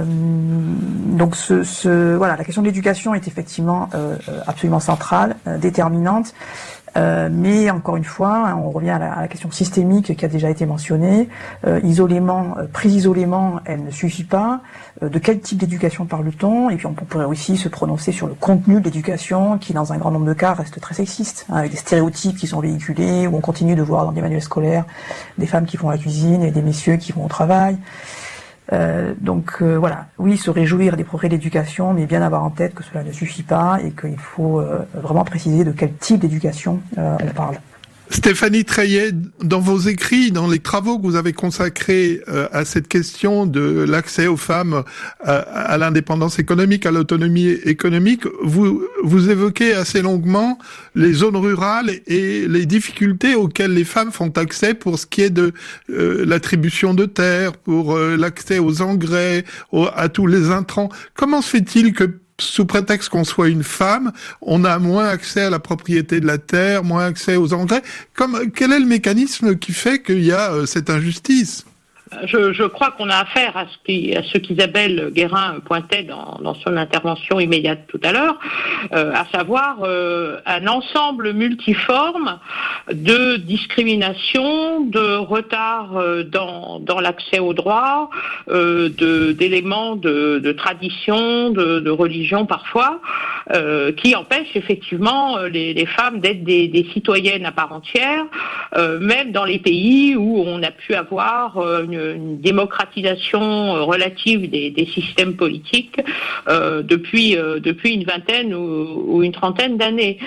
donc ce, ce, voilà, la question de l'éducation est effectivement euh, absolument centrale, euh, déterminante, euh, mais encore une fois, on revient à la, à la question systémique qui a déjà été mentionnée. Euh, isolément, euh, prise isolément, elle ne suffit pas. Euh, de quel type d'éducation parle-t-on ? Et puis on pourrait aussi se prononcer sur le contenu de l'éducation, qui dans un grand nombre de cas reste très sexiste, hein, avec des stéréotypes qui sont véhiculés, où on continue de voir dans des manuels scolaires des femmes qui font la cuisine et des messieurs qui vont au travail. Euh, donc euh, voilà, oui, se réjouir des progrès de l'éducation, mais bien avoir en tête que cela ne suffit pas et qu'il faut euh, vraiment préciser de quel type d'éducation euh, on parle. Stéphanie Treillet, dans vos écrits, dans les travaux que vous avez consacrés euh, à cette question de l'accès aux femmes à, à l'indépendance économique, à l'autonomie économique, vous, vous évoquez assez longuement les zones rurales et les difficultés auxquelles les femmes font accès pour ce qui est de euh, l'attribution de terres, pour euh, l'accès aux engrais, aux, à tous les intrants. Comment se fait-il que sous prétexte qu'on soit une femme, on a moins accès à la propriété de la terre, moins accès aux engrais? Comme, quel est le mécanisme qui fait qu'il y a euh, cette injustice? Je, je crois qu'on a affaire à ce, qui, à ce qu'Isabelle Guérin pointait dans, dans son intervention immédiate tout à l'heure, euh, à savoir euh, un ensemble multiforme de discrimination, de retard euh, dans, dans l'accès aux droits, euh, de, d'éléments de, de tradition, de, de religion parfois, euh, qui empêchent effectivement les, les femmes d'être des, des citoyennes à part entière, euh, même dans les pays où on a pu avoir une une démocratisation relative des, des systèmes politiques euh, depuis euh, depuis une vingtaine ou, ou une trentaine d'années.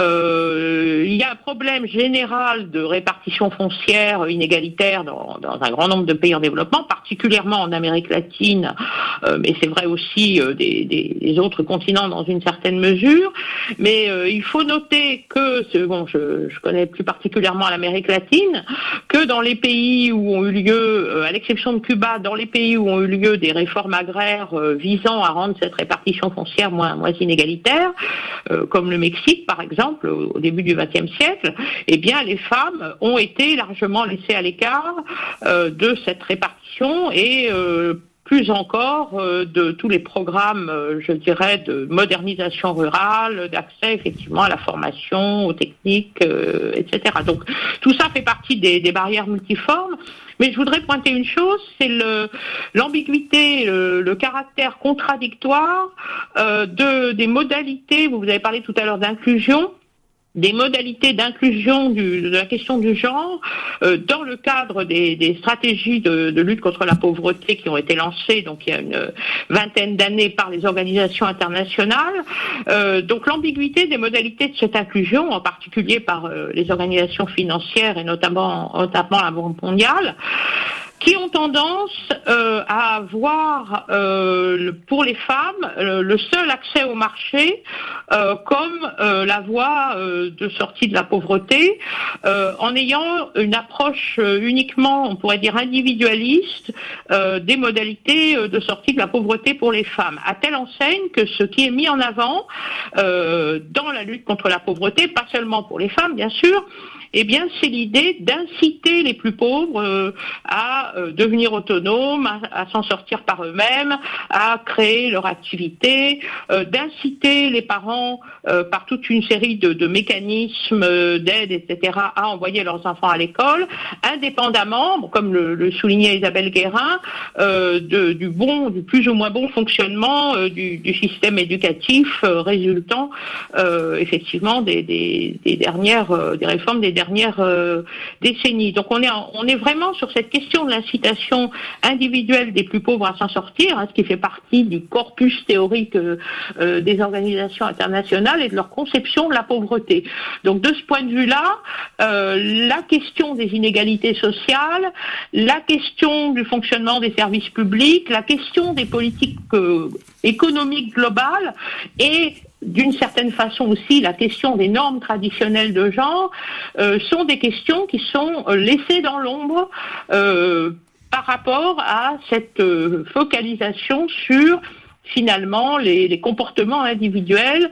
Euh, il y a un problème général de répartition foncière inégalitaire dans, dans un grand nombre de pays en développement, particulièrement en Amérique latine, euh, mais c'est vrai aussi euh, des, des, des autres continents dans une certaine mesure. Mais euh, il faut noter que, bon, je, je connais plus particulièrement l'Amérique latine, que dans les pays où ont eu lieu, euh, à l'exception de Cuba, dans les pays où ont eu lieu des réformes agraires euh, visant à rendre cette répartition foncière moins, moins inégalitaire, euh, comme le Mexique par exemple, au, au début du vingtième siècle, eh bien les femmes ont été largement laissées à l'écart euh, de cette répartition et euh, plus encore euh, de tous les programmes, euh, je dirais, de modernisation rurale, d'accès effectivement à la formation, aux techniques, euh, et cetera. Donc tout ça fait partie des, des barrières multiformes. Mais je voudrais pointer une chose, c'est le, l'ambiguïté, le, le caractère contradictoire euh, de, des modalités, vous avez parlé tout à l'heure d'inclusion, des modalités d'inclusion du, de la question du genre euh, dans le cadre des, des stratégies de, de lutte contre la pauvreté qui ont été lancées donc il y a une vingtaine d'années par les organisations internationales. Euh, donc l'ambiguïté des modalités de cette inclusion, en particulier par euh, les organisations financières et notamment, notamment la Banque mondiale, qui ont tendance euh, à avoir euh, le, pour les femmes le, le seul accès au marché euh, comme euh, la voie euh, de sortie de la pauvreté, euh, en ayant une approche euh, uniquement, on pourrait dire individualiste, euh, des modalités euh, de sortie de la pauvreté pour les femmes, à telle enseigne que ce qui est mis en avant euh, dans la lutte contre la pauvreté, pas seulement pour les femmes bien sûr, eh bien, c'est l'idée d'inciter les plus pauvres euh, à euh, devenir autonomes, à, à s'en sortir par eux-mêmes, à créer leur activité, euh, d'inciter les parents euh, par toute une série de, de mécanismes euh, d'aide, et cetera, à envoyer leurs enfants à l'école, indépendamment, bon, comme le, le soulignait Isabelle Guérin, euh, de, du bon, du plus ou moins bon fonctionnement euh, du, du système éducatif euh, résultant euh, effectivement des, des, des dernières, euh, des réformes des dernières euh, décennies. Donc on est en, on est vraiment sur cette question de l'incitation individuelle des plus pauvres à s'en sortir, hein, ce qui fait partie du corpus théorique euh, euh, des organisations internationales et de leur conception de la pauvreté. Donc de ce point de vue-là, euh, la question des inégalités sociales, la question du fonctionnement des services publics, la question des politiques euh, économiques globales et d'une certaine façon aussi la question des normes traditionnelles de genre euh, sont des questions qui sont euh, laissées dans l'ombre euh, par rapport à cette euh, focalisation sur finalement les, les comportements individuels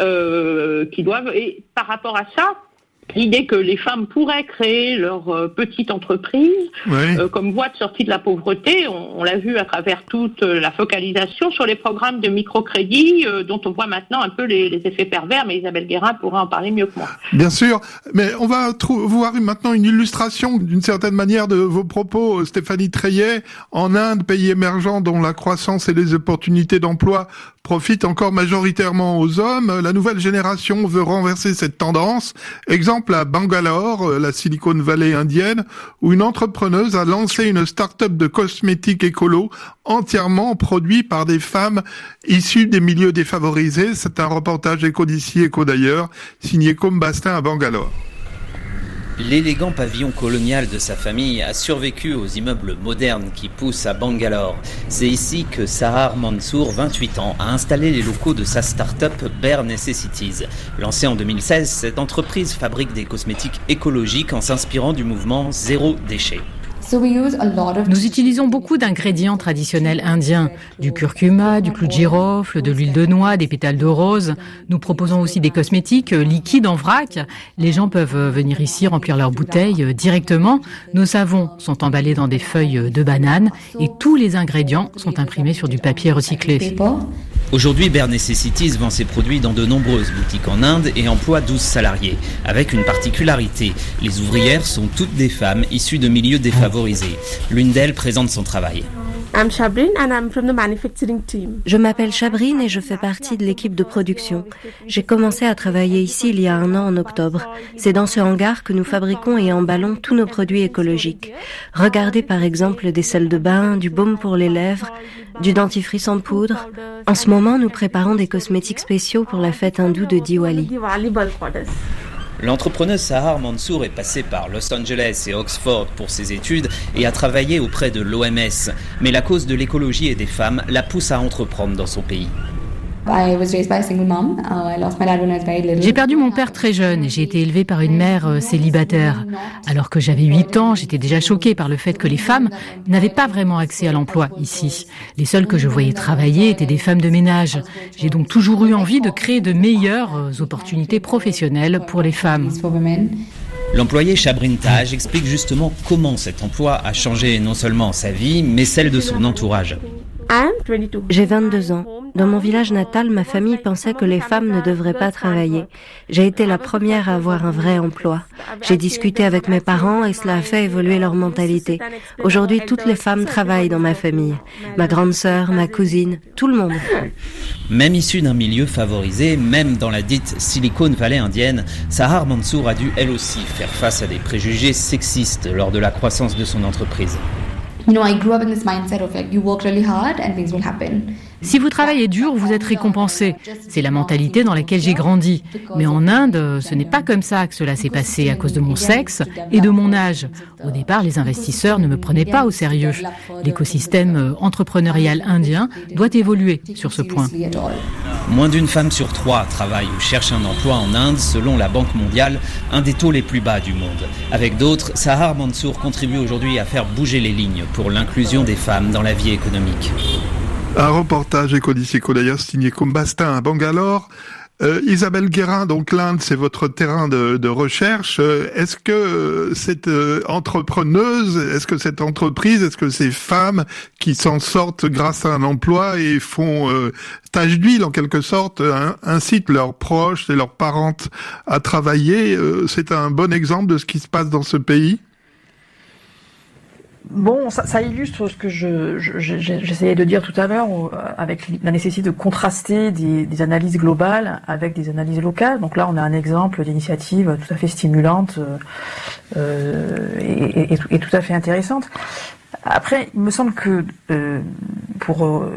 euh, qui doivent, et par rapport à ça, l'idée que les femmes pourraient créer leur euh, petite entreprise oui. euh, comme voie de sortie de la pauvreté, on, on l'a vu à travers toute euh, la focalisation sur les programmes de microcrédit euh, dont on voit maintenant un peu les, les effets pervers, mais Isabelle Guérin pourra en parler mieux que moi. Bien sûr, mais on va trou- voir maintenant une illustration d'une certaine manière de vos propos, Stéphanie Treillet. En Inde, pays émergent dont la croissance et les opportunités d'emploi profitent encore majoritairement aux hommes, la nouvelle génération veut renverser cette tendance. Exemple à Bangalore, la Silicon Valley indienne, où une entrepreneuse a lancé une start-up de cosmétiques écolo entièrement produit par des femmes issues des milieux défavorisés. C'est un reportage Éco d'ici, Éco d'ailleurs, signé Côme Bastin à Bangalore. L'élégant pavillon colonial de sa famille a survécu aux immeubles modernes qui poussent à Bangalore. C'est ici que Sahar Mansour, vingt-huit ans, a installé les locaux de sa start-up Bare Necessities. Lancée en deux mille seize, cette entreprise fabrique des cosmétiques écologiques en s'inspirant du mouvement Zéro déchet. Nous utilisons beaucoup d'ingrédients traditionnels indiens, du curcuma, du clou de girofle, de l'huile de noix, des pétales de rose. Nous proposons aussi des cosmétiques liquides en vrac. Les gens peuvent venir ici remplir leurs bouteilles directement. Nos savons sont emballés dans des feuilles de banane et tous les ingrédients sont imprimés sur du papier recyclé. Aujourd'hui, Bare Necessities vend ses produits dans de nombreuses boutiques en Inde et emploie douze salariés. Avec une particularité, les ouvrières sont toutes des femmes issues de milieux défavorisés. L'une d'elles présente son travail. Je m'appelle Chabrine et je fais partie de l'équipe de production. J'ai commencé à travailler ici il y a un an en octobre. C'est dans ce hangar que nous fabriquons et emballons tous nos produits écologiques. Regardez par exemple des sels de bain, du baume pour les lèvres, du dentifrice en poudre. En ce moment, nous préparons des cosmétiques spéciaux pour la fête hindoue de Diwali. L'entrepreneuse Sahar Mansour est passée par Los Angeles et Oxford pour ses études et a travaillé auprès de l'O M S. Mais la cause de l'écologie et des femmes la pousse à entreprendre dans son pays. J'ai perdu mon père très jeune et j'ai été élevée par une mère euh, célibataire. Alors que j'avais huit ans, j'étais déjà choquée par le fait que les femmes n'avaient pas vraiment accès à l'emploi ici. Les seules que je voyais travailler étaient des femmes de ménage. J'ai donc toujours eu envie de créer de meilleures euh, opportunités professionnelles pour les femmes. L'employé Chabrine Taj explique justement comment cet emploi a changé non seulement sa vie, mais celle de son entourage. J'ai vingt-deux ans. Dans mon village natal, ma famille pensait que les femmes ne devraient pas travailler. J'ai été la première à avoir un vrai emploi. J'ai discuté avec mes parents et cela a fait évoluer leur mentalité. Aujourd'hui, toutes les femmes travaillent dans ma famille. Ma grande sœur, ma cousine, tout le monde. Même issue d'un milieu favorisé, même dans la dite Silicon Valley indienne, Sahar Mansour a dû elle aussi faire face à des préjugés sexistes lors de la croissance de son entreprise. Si vous travaillez dur, vous êtes récompensé. C'est la mentalité dans laquelle j'ai grandi. Mais en Inde, ce n'est pas comme ça que cela s'est passé à cause de mon sexe et de mon âge. Au départ, les investisseurs ne me prenaient pas au sérieux. L'écosystème entrepreneurial indien doit évoluer sur ce point. Moins d'une femme sur trois travaille ou cherche un emploi en Inde, selon la Banque mondiale, un des taux les plus bas du monde. Avec d'autres, Sahar Mansour contribue aujourd'hui à faire bouger les lignes pour l'inclusion des femmes dans la vie économique. Un reportage Écodici Éco-d'ailleurs signé Combastin à Bangalore. Euh, Isabelle Guérin, donc l'Inde, c'est votre terrain de, de recherche. Euh, est-ce que euh, cette euh, entrepreneuse, est-ce que cette entreprise, est-ce que ces femmes qui s'en sortent grâce à un emploi et font euh, tache d'huile en quelque sorte, hein, incitent leurs proches et leurs parentes à travailler, euh, c'est un bon exemple de ce qui se passe dans ce pays ? Bon, ça, ça illustre ce que je, je, j'essayais de dire tout à l'heure, avec la nécessité de contraster des, des analyses globales avec des analyses locales. Donc là, on a un exemple d'initiative tout à fait stimulante euh, et, et, et tout à fait intéressante. Après, il me semble que euh, pour euh,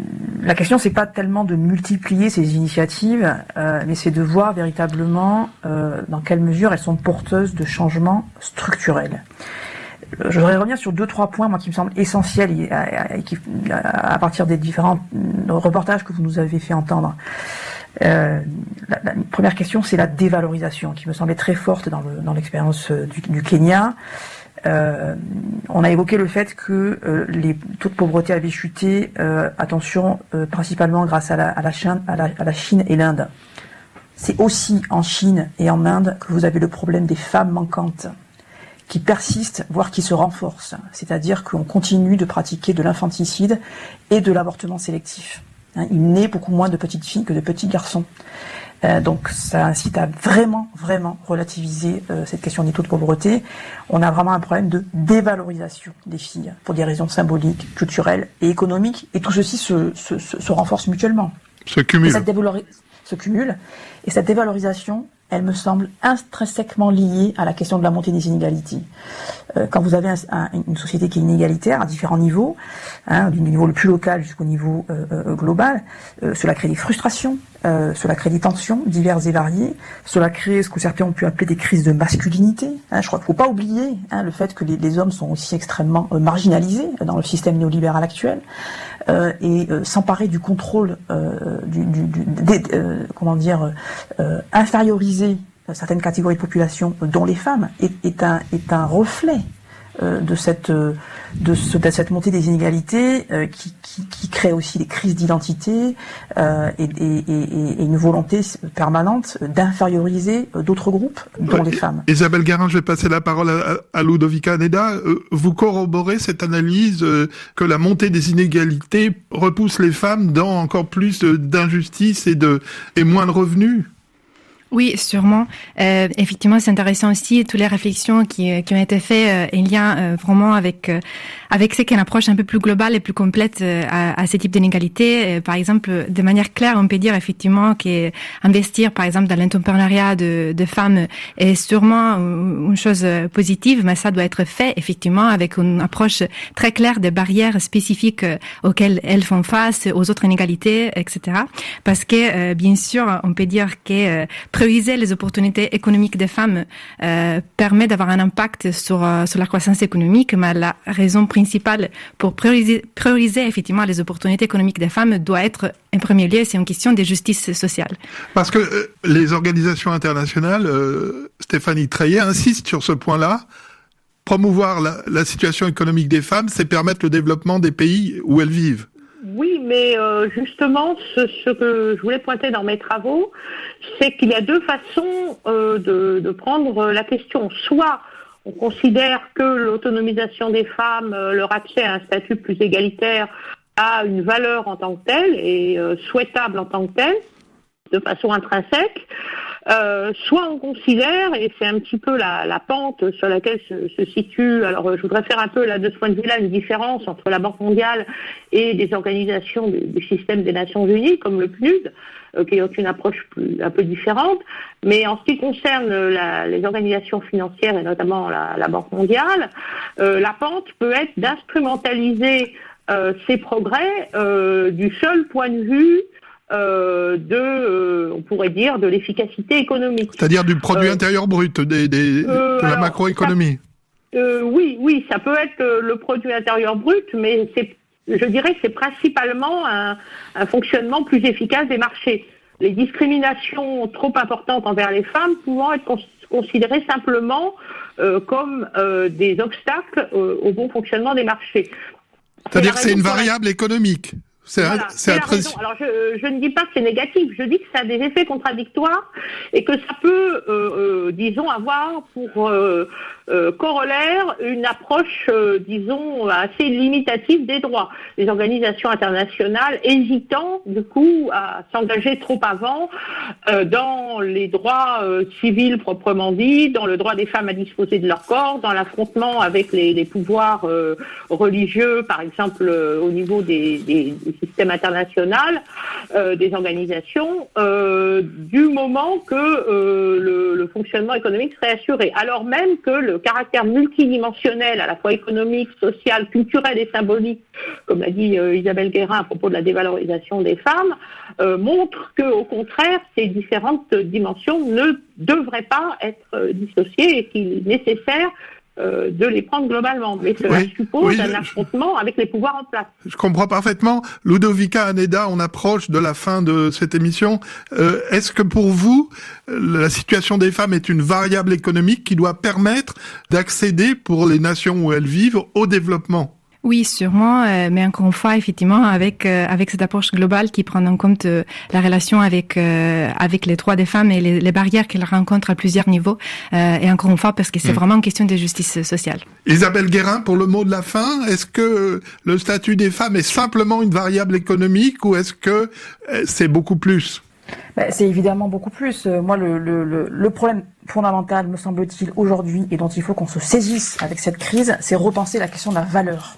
la question, c'est pas tellement de multiplier ces initiatives, euh, mais c'est de voir véritablement euh, dans quelle mesure elles sont porteuses de changements structurels. Je voudrais revenir sur deux, trois points, moi, qui me semblent essentiels et, et, et qui, à partir des différents reportages que vous nous avez fait entendre. Euh, la, la première question, c'est la dévalorisation, qui me semblait très forte dans, le, dans l'expérience du, du Kenya. Euh, on a évoqué le fait que euh, les taux de pauvreté avaient chuté, euh, attention, euh, principalement grâce à la, à, la Chine, à, la, à la Chine et l'Inde. C'est aussi en Chine et en Inde que vous avez le problème des femmes manquantes, qui persiste, voire qui se renforce. C'est-à-dire qu'on continue de pratiquer de l'infanticide et de l'avortement sélectif. Hein, il naît beaucoup moins de petites filles que de petits garçons. Euh, donc ça incite à vraiment, vraiment relativiser euh, cette question des taux de pauvreté. On a vraiment un problème de dévalorisation des filles, pour des raisons symboliques, culturelles et économiques. Et tout ceci se, se, se, se renforce mutuellement. Se cumule. Et cette dévalori- se cumule. Et cette dévalorisation, elle me semble intrinsèquement liée à la question de la montée des inégalités. Euh, quand vous avez un, un, une société qui est inégalitaire à différents niveaux, hein, du niveau le plus local jusqu'au niveau euh, euh, global, euh, cela crée des frustrations, euh, cela crée des tensions diverses et variées, cela crée ce que certains ont pu appeler des crises de masculinité. Hein, je crois qu'il ne faut pas oublier hein, le fait que les, les hommes sont aussi extrêmement euh, marginalisés dans le système néolibéral actuel. Euh, et euh, s'emparer du contrôle, euh, du, du, du des, euh, comment dire, euh, inférioriser certaines catégories de population, dont les femmes, est, est un est un reflet euh, de cette de, ce, de cette montée des inégalités euh, qui, qui qui crée aussi des crises d'identité euh, et, et, et, et une volonté permanente d'inférioriser d'autres groupes, dont les femmes. Isabelle Guérin, je vais passer la parole à, à Ludovica Neda. Euh, vous corroborez cette analyse euh, que la montée des inégalités repousse les femmes dans encore plus d'injustice et de et moins de revenus? Oui, sûrement. Euh, effectivement, c'est intéressant aussi toutes les réflexions qui, qui ont été faites euh, en lien euh, vraiment avec euh, avec ce qu'une approche un peu plus globale et plus complète euh, à, à ce type d'inégalité. Euh, par exemple, de manière claire, on peut dire effectivement qu'investir, par exemple, dans l'entrepreneuriat de, de femmes est sûrement une chose positive, mais ça doit être fait effectivement avec une approche très claire des barrières spécifiques auxquelles elles font face, aux autres inégalités, et cetera. Parce que euh, bien sûr, on peut dire que euh, prioriser les opportunités économiques des femmes euh, permet d'avoir un impact sur euh, sur la croissance économique, mais la raison principale pour prioriser, prioriser effectivement les opportunités économiques des femmes doit être en premier lieu, c'est une question de justice sociale. Parce que euh, les organisations internationales, euh, Stéphanie Treillet, insistent sur ce point-là. Promouvoir la, la situation économique des femmes, c'est permettre le développement des pays où elles vivent. Oui, mais euh, justement, ce, ce que je voulais pointer dans mes travaux, c'est qu'il y a deux façons euh, de, de prendre la question. Soit on considère que l'autonomisation des femmes, euh, leur accès à un statut plus égalitaire, a une valeur en tant que telle et euh, souhaitable en tant que telle, de façon intrinsèque. Euh, soit on considère, et c'est un petit peu la, la pente sur laquelle se, se situe, alors euh, je voudrais faire un peu là, de ce point de vue-là une différence entre la Banque mondiale et des organisations du, du système des Nations Unies, comme le P N U D, euh, qui ont une approche plus, un peu différente, mais en ce qui concerne la, les organisations financières et notamment la, la Banque mondiale, euh, la pente peut être d'instrumentaliser euh, ces progrès euh, du seul point de vue Euh, de, euh, on pourrait dire, de l'efficacité économique. C'est-à-dire du produit euh, intérieur brut, des, des, euh, de la alors, macroéconomie. Ça, euh, oui, oui, ça peut être euh, le produit intérieur brut, mais c'est, je dirais que c'est principalement un, un fonctionnement plus efficace des marchés. Les discriminations trop importantes envers les femmes pouvant être cons- considérées simplement euh, comme euh, des obstacles euh, au bon fonctionnement des marchés. C'est-à-dire que c'est une variable économique. C'est, voilà, un, c'est, c'est un la raison. Alors je, je ne dis pas que c'est négatif, je dis que ça a des effets contradictoires et que ça peut, euh, euh, disons, avoir pour euh, euh, corollaire une approche, euh, disons, assez limitative des droits. Les organisations internationales hésitant, du coup, à s'engager trop avant euh, dans les droits euh, civils proprement dits, dans le droit des femmes à disposer de leur corps, dans l'affrontement avec les, les pouvoirs euh, religieux, par exemple, euh, au niveau des, des, des système international, euh, des organisations, euh, du moment que euh, le, le fonctionnement économique serait assuré. Alors même que le caractère multidimensionnel, à la fois économique, social, culturel et symbolique, comme l'a dit euh, Isabelle Guérin à propos de la dévalorisation des femmes, euh, montre que, au contraire, ces différentes dimensions ne devraient pas être euh, dissociées et qu'il est nécessaire Euh, de les prendre globalement. Mais cela oui, suppose oui, un affrontement je, avec les pouvoirs en place. Je comprends parfaitement. Ludovica Haneda, on approche de la fin de cette émission. Euh, est-ce que pour vous, la situation des femmes est une variable économique qui doit permettre d'accéder pour les nations où elles vivent au développement ? Oui, sûrement, euh, mais encore une fois, effectivement, avec euh, avec cette approche globale qui prend en compte euh, la relation avec euh, avec les droits des femmes et les, les barrières qu'elles rencontrent à plusieurs niveaux, euh, et encore une fois, parce que c'est mmh. vraiment une question de justice sociale. Isabelle Guérin, pour le mot de la fin, est-ce que le statut des femmes est simplement une variable économique ou est-ce que euh, c'est beaucoup plus ? Ben, c'est évidemment beaucoup plus. Euh, moi, le, le, le, le problème fondamental, me semble-t-il, aujourd'hui, et dont il faut qu'on se saisisse avec cette crise, c'est repenser la question de la valeur.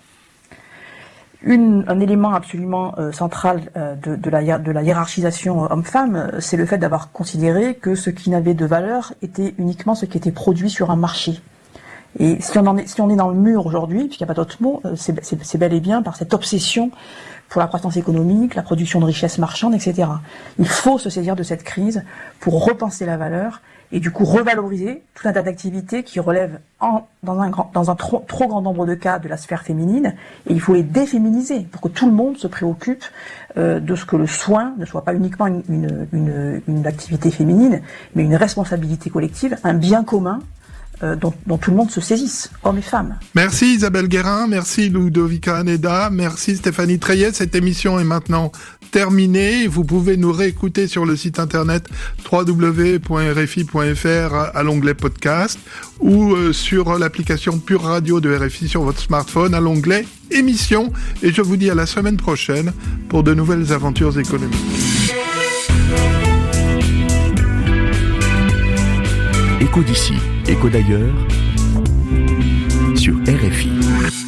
Une, un élément absolument euh, central euh, de, de, la, de la hiérarchisation homme-femme, euh, c'est le fait d'avoir considéré que ce qui n'avait de valeur était uniquement ce qui était produit sur un marché. Et si on, en est, si on est dans le mur aujourd'hui, puisqu'il n'y a pas d'autre mot, euh, c'est, c'est, c'est bel et bien par cette obsession pour la croissance économique, la production de richesses marchandes, et cetera. Il faut se saisir de cette crise pour repenser la valeur et du coup revaloriser tout un tas d'activités qui relèvent en, dans un, grand, dans un trop, trop grand nombre de cas de la sphère féminine, et il faut les déféminiser pour que tout le monde se préoccupe euh, de ce que le soin ne soit pas uniquement une, une, une, une activité féminine, mais une responsabilité collective, un bien commun euh, dont, dont tout le monde se saisisse, hommes et femmes. Merci Isabelle Guérin, merci Ludovica Haneda, merci Stéphanie Treillet. Cette émission est maintenant terminée. Vous pouvez nous réécouter sur le site internet w w w point r f i point f r à l'onglet podcast ou euh, sur l'application Pure Radio de R F I sur votre smartphone à l'onglet émission. Et je vous dis à la semaine prochaine pour de nouvelles aventures économiques. Écho d'ici, écho d'ailleurs, sur R F I.